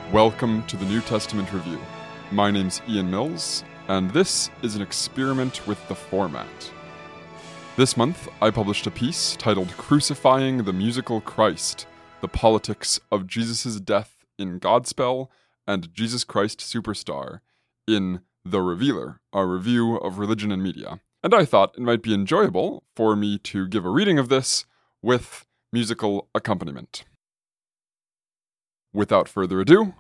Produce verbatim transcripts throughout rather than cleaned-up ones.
Welcome to the New Testament Review. My name's Ian Mills, and this is an experiment with the format. This month, I published a piece titled Crucifying the Musical Christ, the Politics of Jesus' Death in Godspell and Jesus Christ Superstar in The Revealer, a review of religion and media. And I thought it might be enjoyable for me to give a reading of this with musical accompaniment. Without further ado,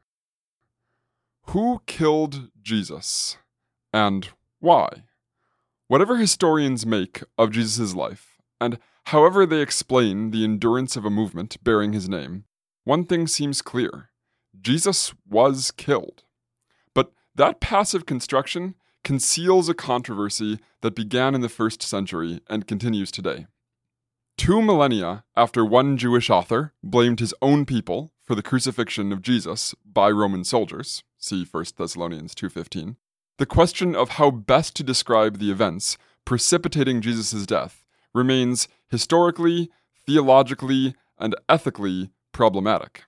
who killed Jesus, and why? Whatever historians make of Jesus' life, and however they explain the endurance of a movement bearing his name, one thing seems clear: Jesus was killed. But that passive construction conceals a controversy that began in the first century and continues today. Two millennia after one Jewish author blamed his own people for the crucifixion of Jesus by Roman soldiers, see First Thessalonians two fifteen, the question of how best to describe the events precipitating Jesus' death remains historically, theologically, and ethically problematic.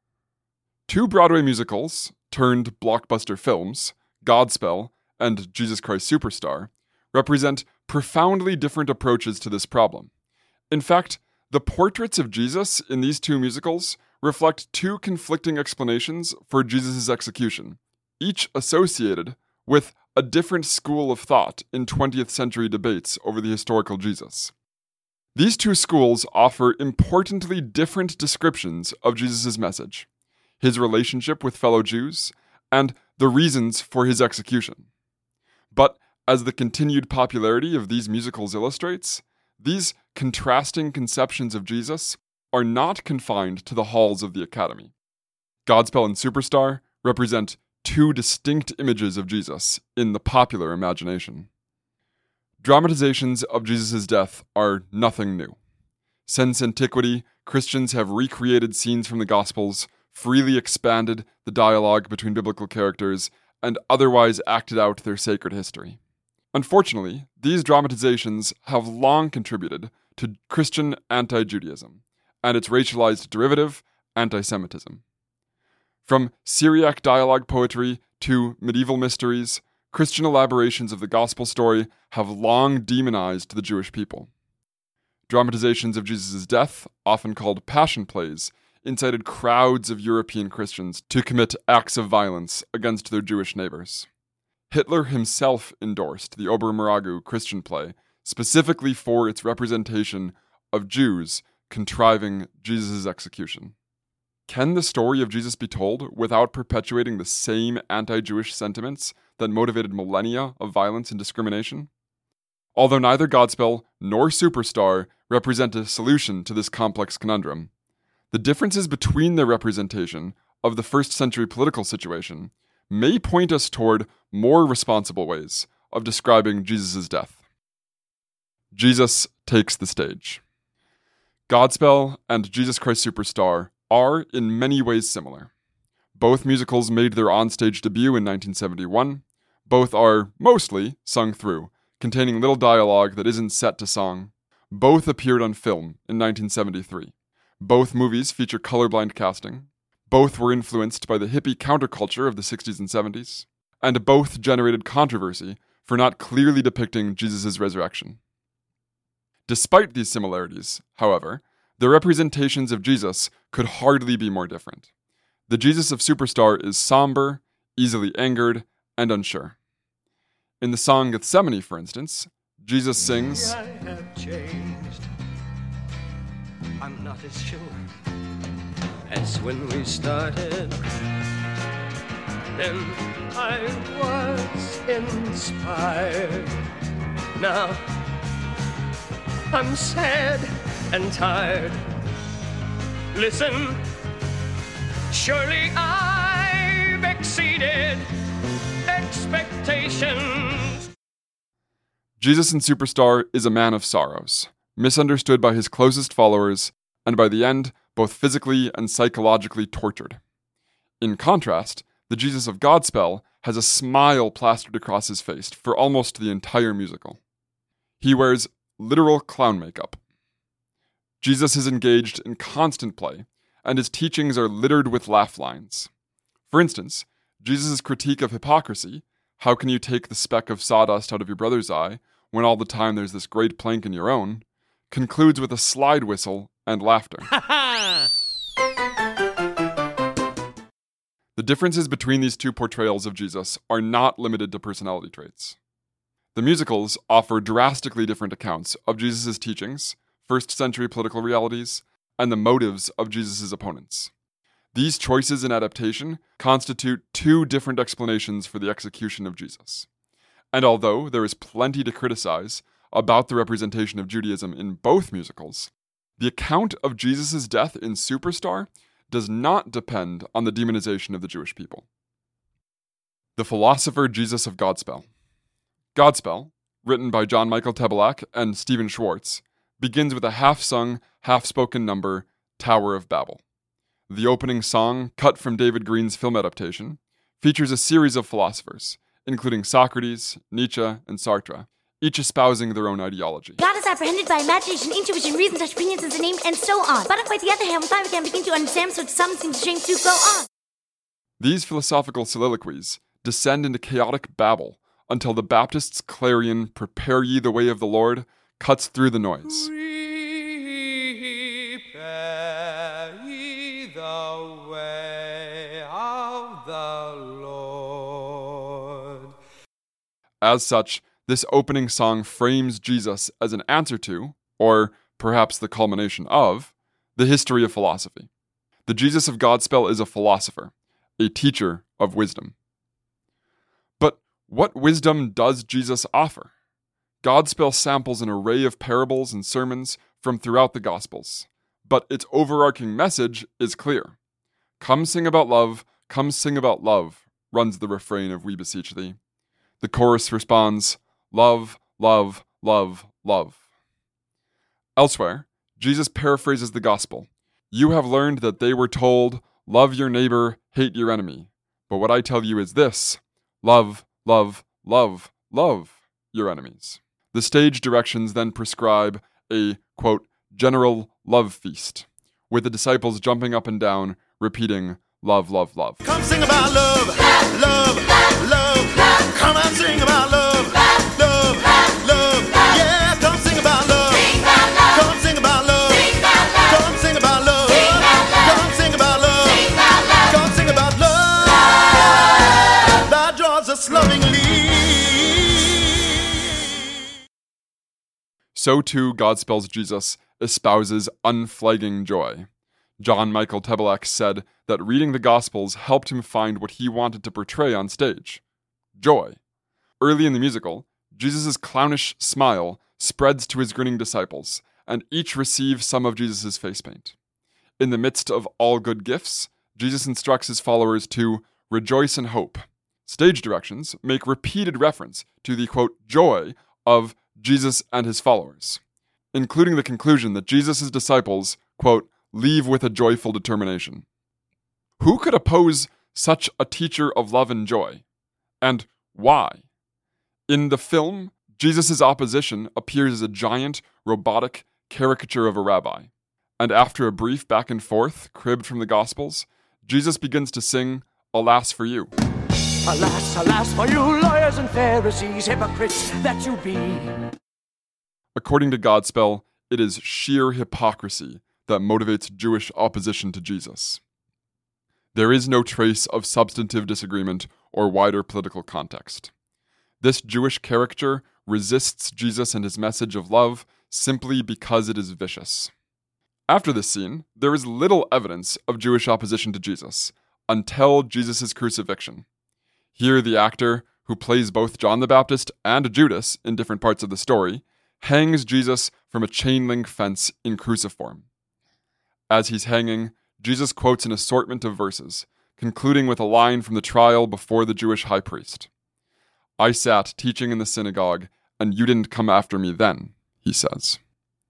Two Broadway musicals turned blockbuster films, Godspell and Jesus Christ Superstar, represent profoundly different approaches to this problem. In fact, the portraits of Jesus in these two musicals reflect two conflicting explanations for Jesus' execution, each associated with a different school of thought in twentieth century debates over the historical Jesus. These two schools offer importantly different descriptions of Jesus' message, his relationship with fellow Jews, and the reasons for his execution. But as the continued popularity of these musicals illustrates, these contrasting conceptions of Jesus are not confined to the halls of the Academy. Godspell and Superstar represent two distinct images of Jesus in the popular imagination. Dramatizations of Jesus' death are nothing new. Since antiquity, Christians have recreated scenes from the Gospels, freely expanded the dialogue between biblical characters, and otherwise acted out their sacred history. Unfortunately, these dramatizations have long contributed to Christian anti-Judaism and its racialized derivative, anti-Semitism. From Syriac dialogue poetry to medieval mysteries, Christian elaborations of the gospel story have long demonized the Jewish people. Dramatizations of Jesus' death, often called passion plays, incited crowds of European Christians to commit acts of violence against their Jewish neighbors. Hitler himself endorsed the Obermaragu Christian play specifically for its representation of Jews contriving Jesus' execution. Can the story of Jesus be told without perpetuating the same anti-Jewish sentiments that motivated millennia of violence and discrimination? Although neither Godspell nor Superstar represent a solution to this complex conundrum, the differences between their representation of the first century political situation may point us toward more responsible ways of describing Jesus' death. Jesus takes the stage. Godspell and Jesus Christ Superstar are in many ways similar. Both musicals made their onstage debut in nineteen seventy-one. Both are mostly sung through, containing little dialogue that isn't set to song. Both appeared on film in nineteen seventy-three. Both movies feature colorblind casting. Both were influenced by the hippie counterculture of the sixties and seventies, and both generated controversy for not clearly depicting Jesus' resurrection. Despite these similarities, however, the representations of Jesus could hardly be more different. The Jesus of Superstar is somber, easily angered, and unsure. In the song Gethsemane, for instance, Jesus sings, I have changed. I'm not as sure as when we started. Then I was inspired. Now I'm sad and tired. Listen, surely I've exceeded expectations. Jesus in Superstar is a man of sorrows, misunderstood by his closest followers, and by the end, both physically and psychologically tortured. In contrast, the Jesus of Godspell has a smile plastered across his face for almost the entire musical. He wears literal clown makeup. Jesus is engaged in constant play, and his teachings are littered with laugh lines. For instance, Jesus' critique of hypocrisy, how can you take the speck of sawdust out of your brother's eye when all the time there's this great plank in your own, concludes with a slide whistle and laughter. The differences between these two portrayals of Jesus are not limited to personality traits. The musicals offer drastically different accounts of Jesus' teachings, first century political realities, and the motives of Jesus' opponents. These choices in adaptation constitute two different explanations for the execution of Jesus. And although there is plenty to criticize about the representation of Judaism in both musicals, the account of Jesus' death in Superstar does not depend on the demonization of the Jewish people. The Philosopher Jesus of Godspell. Godspell, written by John Michael Tebelak and Stephen Schwartz, begins with a half-sung, half-spoken number, Tower of Babel. The opening song, cut from David Green's film adaptation, features a series of philosophers, including Socrates, Nietzsche, and Sartre, each espousing their own ideology. God is apprehended by imagination, intuition, reason, such opinions as a name, and so on. But if, on the other hand, when we can begin to understand, so some seem to shame to go on. These philosophical soliloquies descend into chaotic babble until the Baptist's clarion, "Prepare ye the way of the Lord," cuts through the noise. Prepare ye the way of the Lord. As such, this opening song frames Jesus as an answer to, or perhaps the culmination of, the history of philosophy. The Jesus of Godspell is a philosopher, a teacher of wisdom. But what wisdom does Jesus offer? Godspell samples an array of parables and sermons from throughout the Gospels, but its overarching message is clear. "Come sing about love, come sing about love," runs the refrain of "We Beseech Thee." The chorus responds, "Love, love, love, love." Elsewhere, Jesus paraphrases the gospel. "You have learned that they were told, 'Love your neighbor, hate your enemy.' But what I tell you is this, love, love, love, love your enemies." The stage directions then prescribe a, quote, general love feast, with the disciples jumping up and down, repeating, "Love, love, love." Come sing about love, love, love, love, love. Come and sing about love, love, love, love. Yeah, come sing about love, come sing about love, come sing about love, come sing about love, come sing about love. That draws us lovingly. So too Godspell's Jesus espouses unflagging joy. John Michael Tebelak said that reading the Gospels helped him find what he wanted to portray on stage: joy. Early in the musical, Jesus' clownish smile spreads to his grinning disciples, and each receive some of Jesus' face paint. In the midst of all good gifts, Jesus instructs his followers to rejoice and hope. Stage directions make repeated reference to the, quote, joy of Jesus and his followers, including the conclusion that Jesus' disciples, quote, leave with a joyful determination. Who could oppose such a teacher of love and joy? And why? In the film, Jesus' opposition appears as a giant, robotic caricature of a rabbi. And after a brief back and forth, cribbed from the Gospels, Jesus begins to sing, "Alas for you." Alas, alas for you, lawyers and Pharisees, hypocrites that you be. According to Godspell, it is sheer hypocrisy that motivates Jewish opposition to Jesus. There is no trace of substantive disagreement or wider political context. This Jewish caricature resists Jesus and his message of love simply because it is vicious. After this scene, there is little evidence of Jewish opposition to Jesus until Jesus' crucifixion. Here, the actor, who plays both John the Baptist and Judas in different parts of the story, hangs Jesus from a chain-link fence in cruciform. As he's hanging, Jesus quotes an assortment of verses, concluding with a line from the trial before the Jewish high priest. "I sat teaching in the synagogue, and you didn't come after me then," he says.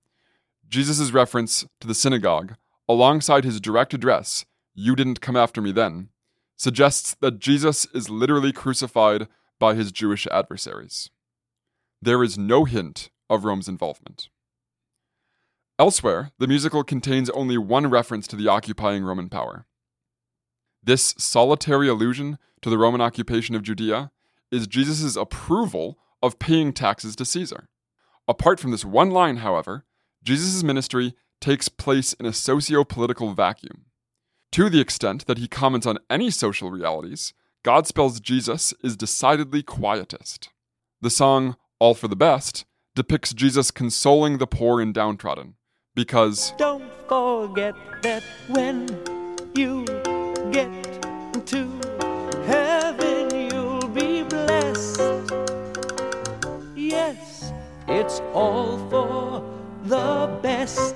Jesus' reference to the synagogue, alongside his direct address, "You didn't come after me then," suggests that Jesus is literally crucified by his Jewish adversaries. There is no hint of Rome's involvement. Elsewhere, the musical contains only one reference to the occupying Roman power. This solitary allusion to the Roman occupation of Judea is Jesus' approval of paying taxes to Caesar. Apart from this one line, however, Jesus' ministry takes place in a socio-political vacuum. To the extent that he comments on any social realities, Godspell's Jesus is decidedly quietist. The song All for the Best depicts Jesus consoling the poor and downtrodden, because Don't forget that when you get to heaven, you'll be blessed. Yes, it's all for the best.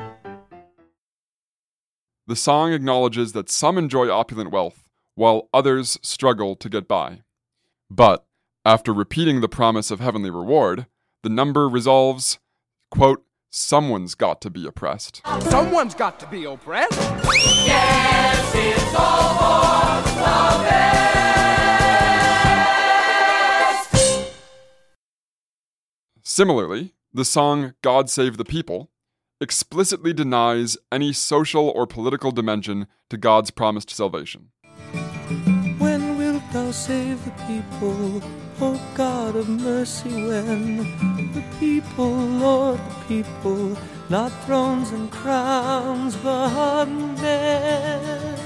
the song acknowledges that some enjoy opulent wealth, while others struggle to get by. But, after repeating the promise of heavenly reward, the number resolves, quote, someone's got to be oppressed. Someone's got to be oppressed. Yes, it's all for the best. Similarly, the song God Save the People explicitly denies any social or political dimension to God's promised salvation. When wilt thou save the people, O God of mercy, when the people, Lord, the people, not thrones and crowns, but men.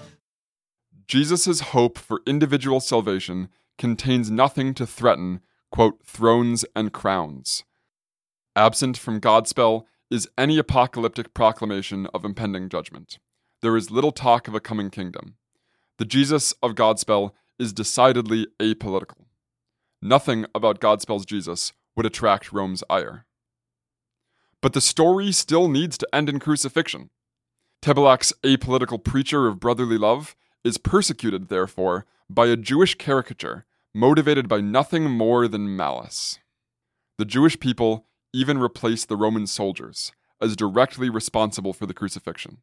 Jesus' hope for individual salvation contains nothing to threaten, quote, thrones and crowns. Absent from Godspell is any apocalyptic proclamation of impending judgment. There is little talk of a coming kingdom. The Jesus of Godspell is decidedly apolitical. Nothing about Godspell's Jesus would attract Rome's ire. But the story still needs to end in crucifixion. Tebelak's apolitical preacher of brotherly love is persecuted, therefore, by a Jewish caricature motivated by nothing more than malice. The Jewish people even replace the Roman soldiers as directly responsible for the crucifixion.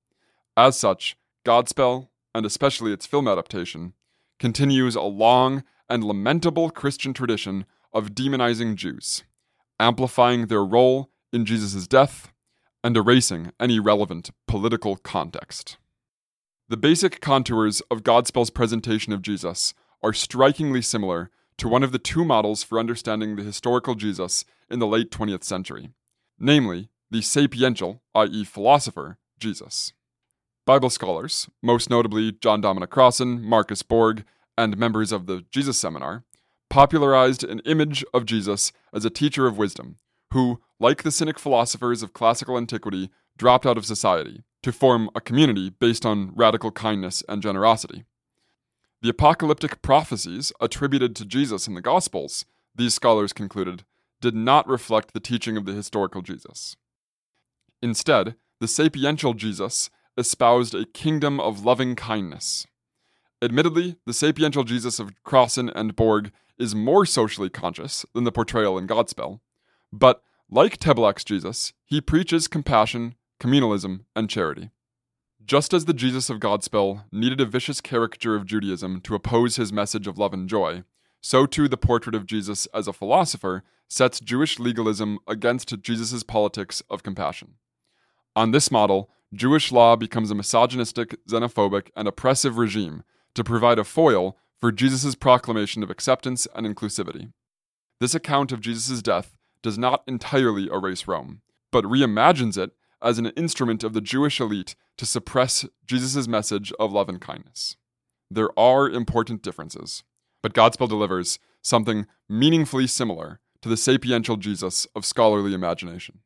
As such, Godspell, and especially its film adaptation, continues a long and lamentable Christian tradition of demonizing Jews, amplifying their role in Jesus' death, and erasing any relevant political context. The basic contours of Godspell's presentation of Jesus are strikingly similar to one of the two models for understanding the historical Jesus in the late twentieth century, namely the sapiential, that is philosopher, Jesus. Bible scholars, most notably John Dominic Crossan, Marcus Borg, and members of the Jesus Seminar, popularized an image of Jesus as a teacher of wisdom, who, like the Cynic philosophers of classical antiquity, dropped out of society to form a community based on radical kindness and generosity. The apocalyptic prophecies attributed to Jesus in the Gospels, these scholars concluded, did not reflect the teaching of the historical Jesus. Instead, the sapiential Jesus espoused a kingdom of loving kindness. Admittedly, the sapiential Jesus of Crossan and Borg is more socially conscious than the portrayal in Godspell, but like Tebelak's Jesus, he preaches compassion, communalism, and charity. Just as the Jesus of Godspell needed a vicious caricature of Judaism to oppose his message of love and joy, so too the portrait of Jesus as a philosopher sets Jewish legalism against Jesus' politics of compassion. On this model, Jewish law becomes a misogynistic, xenophobic, and oppressive regime to provide a foil for Jesus' proclamation of acceptance and inclusivity. This account of Jesus' death does not entirely erase Rome, but reimagines it as an instrument of the Jewish elite to suppress Jesus' message of love and kindness. There are important differences, but Godspell delivers something meaningfully similar to the sapiential Jesus of scholarly imagination.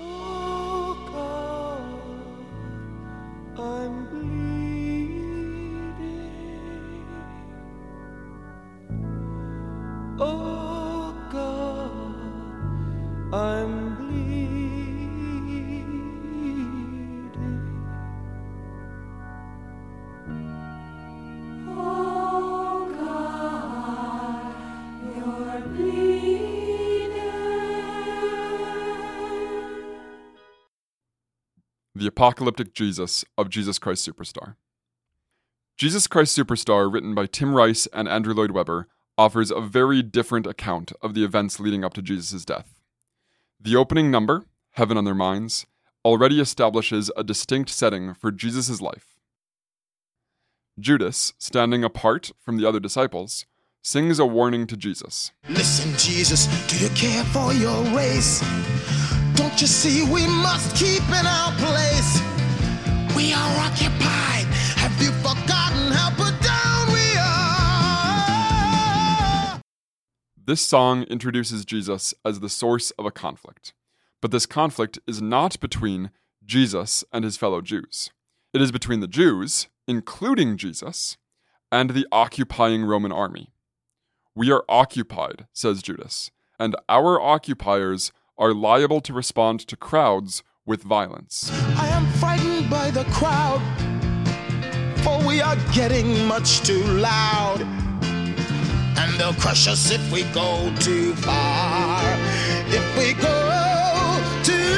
Oh God, I'm bleeding. Oh God, I'm bleeding. Oh God, you're bleeding. The Apocalyptic Jesus of Jesus Christ Superstar. Jesus Christ Superstar, written by Tim Rice and Andrew Lloyd Webber, offers a very different account of the events leading up to Jesus' death. The opening number, Heaven on Their Minds, already establishes a distinct setting for Jesus' life. Judas, standing apart from the other disciples, sings a warning to Jesus. Listen, Jesus, do you care for your race? Don't you see we must keep in our place? We are occupied. Have you forgotten how put down we are? This song introduces Jesus as the source of a conflict. But this conflict is not between Jesus and his fellow Jews. It is between the Jews, including Jesus, and the occupying Roman army. We are occupied, says Judas, and our occupiers are liable to respond to crowds with violence. I am frightened by the crowd, for we are getting much too loud. And they'll crush us if we go too far. If we go too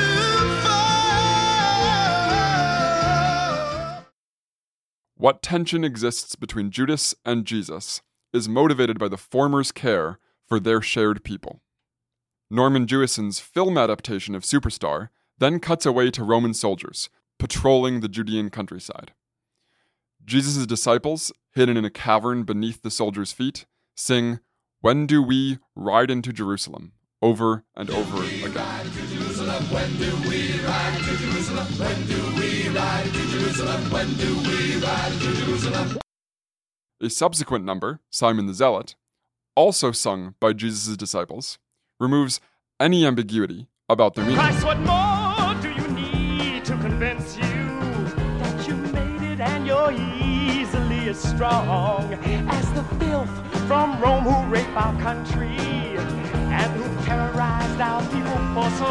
far. What tension exists between Judas and Jesus is motivated by the former's care for their shared people. Norman Jewison's film adaptation of Superstar then cuts away to Roman soldiers patrolling the Judean countryside. Jesus' disciples, hidden in a cavern beneath the soldiers' feet, sing, "When do we ride into Jerusalem?" over and over again. When do we ride to Jerusalem? When do we ride to Jerusalem? When do we ride to Jerusalem? A subsequent number, Simon the Zealot, also sung by Jesus' disciples, removes any ambiguity about their meaning. Christ, what more do you need to convince you that you made it and you're easily as strong as the filth from Rome who rape our country and who terrorized our people for so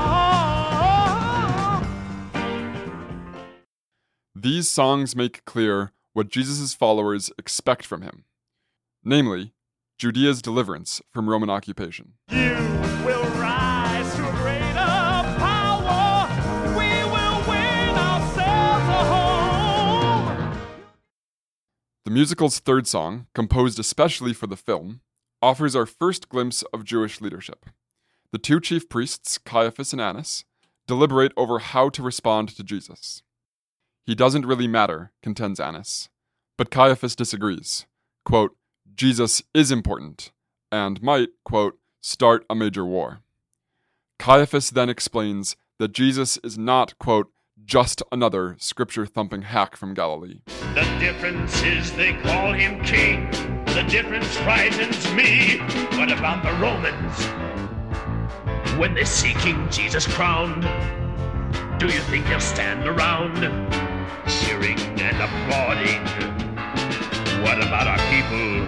long? These songs make clear what Jesus' followers expect from him, namely, Judea's deliverance from Roman occupation. You will rise to a greater power. We will win ourselves a home. The musical's third song, composed especially for the film, offers our first glimpse of Jewish leadership. The two chief priests, Caiaphas and Annas, deliberate over how to respond to Jesus. He doesn't really matter, contends Annas. But Caiaphas disagrees. Quote, Jesus is important, and might, quote, start a major war. Caiaphas then explains that Jesus is not, quote, just another scripture-thumping hack from Galilee. The difference is they call him king. The difference frightens me. What about the Romans? When they see King Jesus crowned, do you think they'll stand around cheering and applauding? What about our people?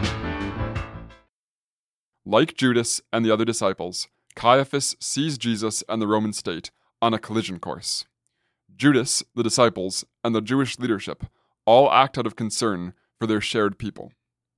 Like Judas and the other disciples, Caiaphas sees Jesus and the Roman state on a collision course. Judas, the disciples, and the Jewish leadership all act out of concern for their shared people.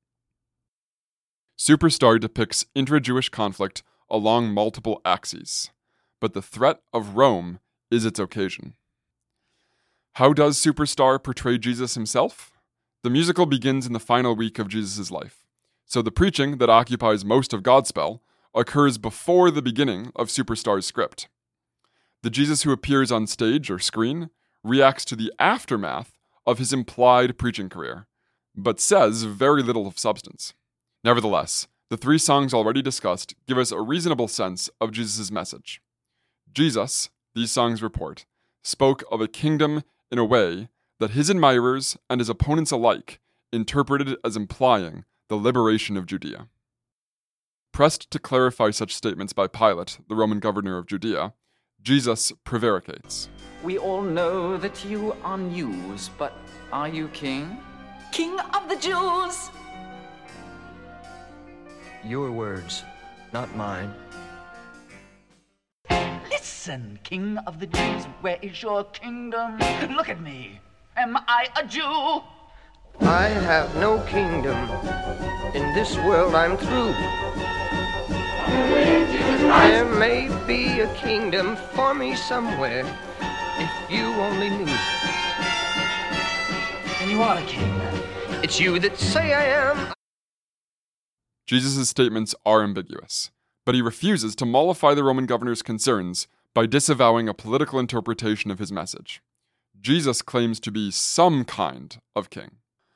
Superstar depicts intra-Jewish conflict along multiple axes, but the threat of Rome is its occasion. How does Superstar portray Jesus himself? The musical begins in the final week of Jesus' life, so the preaching that occupies most of Godspell occurs before the beginning of Superstar's script. The Jesus who appears on stage or screen reacts to the aftermath of his implied preaching career, but says very little of substance. Nevertheless, the three songs already discussed give us a reasonable sense of Jesus' message. Jesus, these songs report, spoke of a kingdom in a way that his admirers and his opponents alike interpreted as implying the liberation of Judea. Pressed to clarify such statements by Pilate, the Roman governor of Judea, Jesus prevaricates. We all know that you are news, but are you king? King of the Jews! Your words, not mine. Listen, King of the Jews, where is your kingdom? Look at me. Am I a Jew? I have no kingdom. In this world I'm through. There may be a kingdom for me somewhere, if you only knew. And you are a king, then? It's you that say I am. Jesus' statements are ambiguous, but he refuses to mollify the Roman governor's concerns by disavowing a political interpretation of his message. Jesus claims to be some kind of king.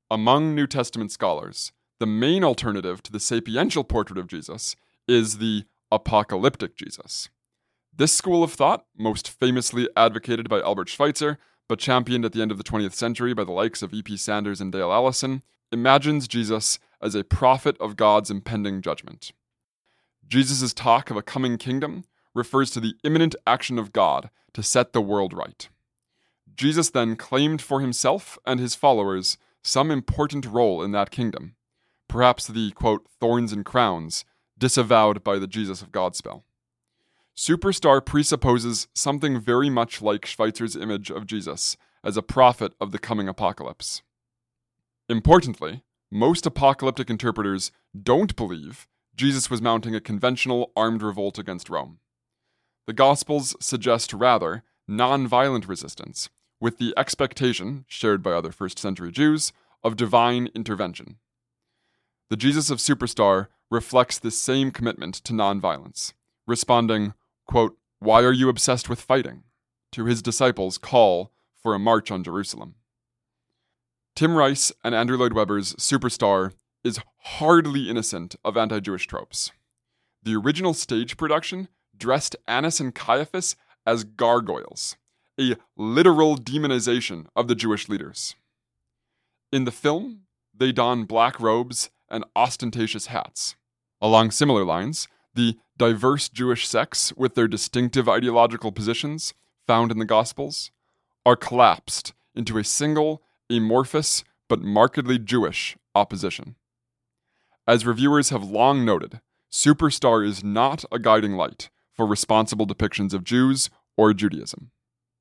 Among New Testament scholars, the main alternative to the sapiential portrait of Jesus is the apocalyptic Jesus. This school of thought, most famously advocated by Albert Schweitzer, but championed at the end of the twentieth century by the likes of E P Sanders and Dale Allison, imagines Jesus as a prophet of God's impending judgment. Jesus' talk of a coming kingdom refers to the imminent action of God to set the world right. Jesus then claimed for himself and his followers some important role in that kingdom, perhaps the, quote, thorns and crowns, disavowed by the Jesus of God spell. Superstar presupposes something very much like Schweitzer's image of Jesus as a prophet of the coming apocalypse. Importantly, most apocalyptic interpreters don't believe Jesus was mounting a conventional armed revolt against Rome. The Gospels suggest rather non-violent resistance, with the expectation, shared by other first-century Jews, of divine intervention. The Jesus of Superstar reflects this same commitment to non-violence, responding, quote, "Why are you obsessed with fighting?" to his disciples' call for a march on Jerusalem. Tim Rice and Andrew Lloyd Webber's Superstar is hardly innocent of anti-Jewish tropes. The original stage production dressed Annas and Caiaphas as gargoyles, a literal demonization of the Jewish leaders. In the film, they don black robes and ostentatious hats. Along similar lines, the diverse Jewish sects with their distinctive ideological positions found in the Gospels are collapsed into a single, amorphous, but markedly Jewish opposition. As reviewers have long noted, Superstar is not a guiding light for responsible depictions of Jews or Judaism.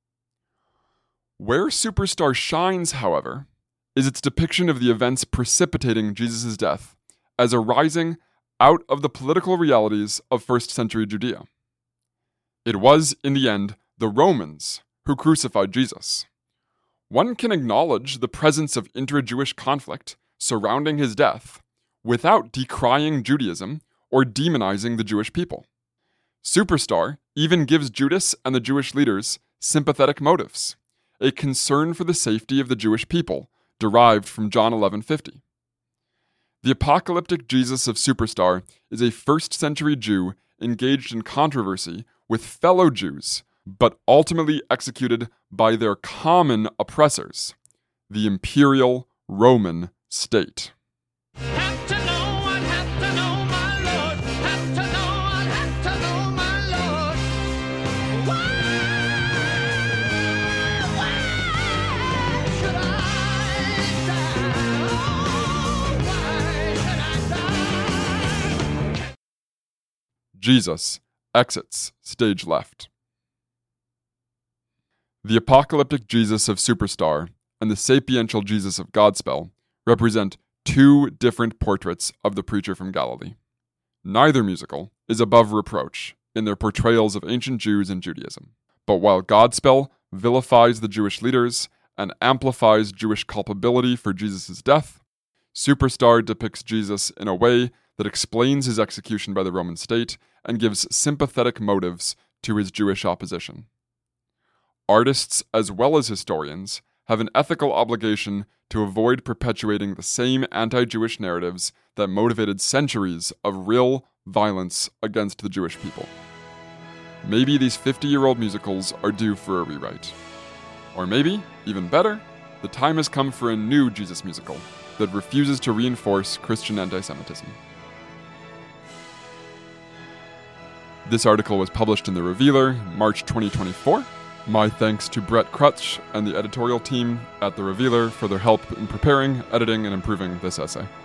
Where Superstar shines, however, is its depiction of the events precipitating Jesus' death as arising out of the political realities of first-century Judea. It was, in the end, the Romans who crucified Jesus. One can acknowledge the presence of intra-Jewish conflict surrounding his death without decrying Judaism or demonizing the Jewish people. Superstar even gives Judas and the Jewish leaders sympathetic motives, a concern for the safety of the Jewish people derived from John eleven fifty. The apocalyptic Jesus of Superstar is a first-century Jew engaged in controversy with fellow Jews, but ultimately executed by their common oppressors, the imperial Roman state. Have to know, I'd have to know, my Lord. Have to know, I'd have to know, my Lord. Why, why should I die? Oh, why should I die? Jesus exits stage left. The apocalyptic Jesus of Superstar and the sapiential Jesus of Godspell represent two different portraits of the preacher from Galilee. Neither musical is above reproach in their portrayals of ancient Jews and Judaism. But while Godspell vilifies the Jewish leaders and amplifies Jewish culpability for Jesus' death, Superstar depicts Jesus in a way that explains his execution by the Roman state and gives sympathetic motives to his Jewish opposition. Artists, as well as historians, have an ethical obligation to avoid perpetuating the same anti-Jewish narratives that motivated centuries of real violence against the Jewish people. Maybe these fifty-year-old musicals are due for a rewrite. Or maybe, even better, the time has come for a new Jesus musical that refuses to reinforce Christian anti-Semitism. This article was published in The Revealer, March twenty twenty-four. My thanks to Brett Crutch and the editorial team at The Revealer for their help in preparing, editing, and improving this essay.